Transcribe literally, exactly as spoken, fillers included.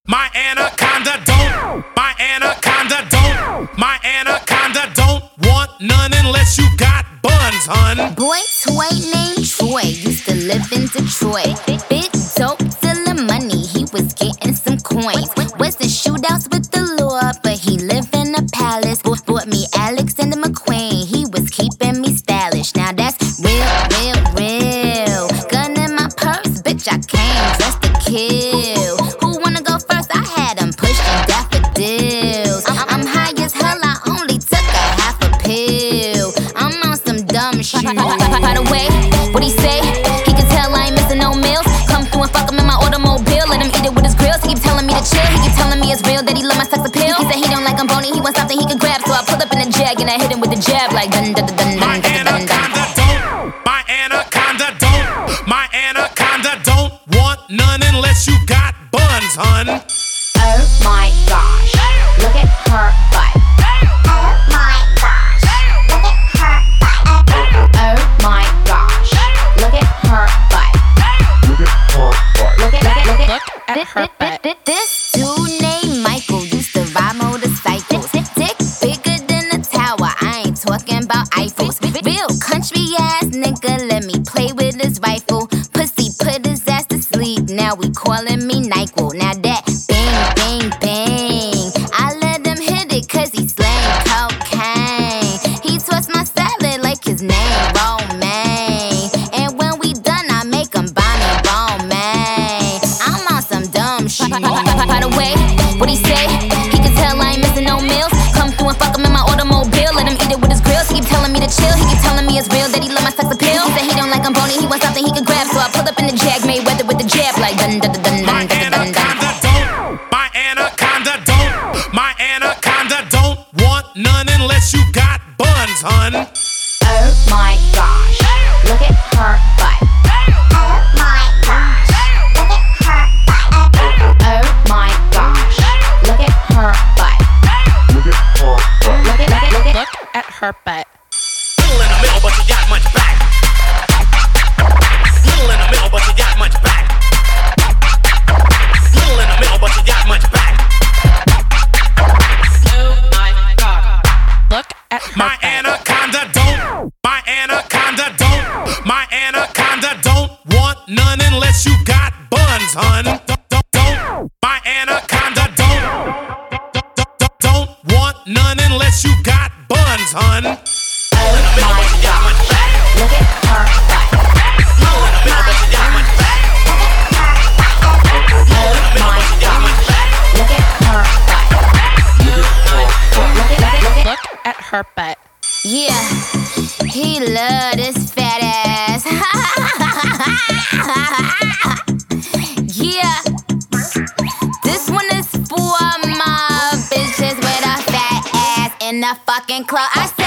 My anaconda don't. My anaconda don't. My anaconda don't want none unless you got buns, hun. Boy toy named Troy used to live in Detroit. Big dope selling money, he was getting some coins. Was the shootouts with the law, but he lived in a palace. Bought me Alexander McQueen, he was keeping me stylish. Now that's real, real, real. Gun in my purse, bitch, I came dressed to kill. Who wanna go first? I had him pushing daffodils. I'm high as hell, I only took a half a pill. I'm on some dumb shit. By the way, what he say? He can tell I ain't missing no meals. Come through and fuck him in my automobile. Let him eat it with his grills. He keep telling me to chill. He keep telling me it's real that he love my sex appeal. He said he don't like I'm bony, he wants something he can grab. So I pull up in a jag and I hit him with the jab like dun dun dun dun dun dun dun dun. My anaconda don't. My anaconda don't want none unless you got buns, hun. Oh my gosh, look at her butt. Oh my gosh, look at her butt. Oh my gosh, look at her butt. Look at her butt. Look at, look at, look at, Look at her butt. This dude named Michael used to ride motorcycles. Dick bigger than a tower, I ain't talking about Eiffels. Real country ass nigga, let me play with his rifle. Pussy put his ass to sleep, now we calling me NyQuil. Now that bang, bang, bang, I let him hit it cause he slang cocaine. He twists my salad like his name Romaine. And when we done, I make him buy me Romaine. I'm on some dumb shit. By the way, what he say? He can tell I ain't missing no meals. Come through and fuck him in my automobile. Let him eat it with his grills. He keep telling me to chill. He keep telling me it's real that he love my sex appeal. He said he don't like I'm bony, he wants something he can grab. So I pull up in the jag, made weather with the jab like dun dun dun dun My dun dun dun dun. anaconda don't. My anaconda don't. My anaconda don't want none unless you got buns, hun. Oh my gosh, look at her butt. Oh my gosh, look at her butt. Oh my gosh, look at her butt. Look at her butt. Look at, look at, look at. Look at her butt. Little in the middle, but you got much back. Little in the middle, but you got much back. Little in the middle, but you got much back. Oh my God. Look at her My butt. anaconda don't. My anaconda don't. My anaconda don't want none unless you got buns, hun. Don't, don't, don't. My anaconda don't. Don't, don't, don't, don't want none unless you got buns, hun. Oh my gosh, look at her butt. Oh my gosh, look at her butt. Look at, look at. Look at her butt. Yeah, he love this fat ass. Yeah, this one is for my bitches with a fat ass in the fucking club. I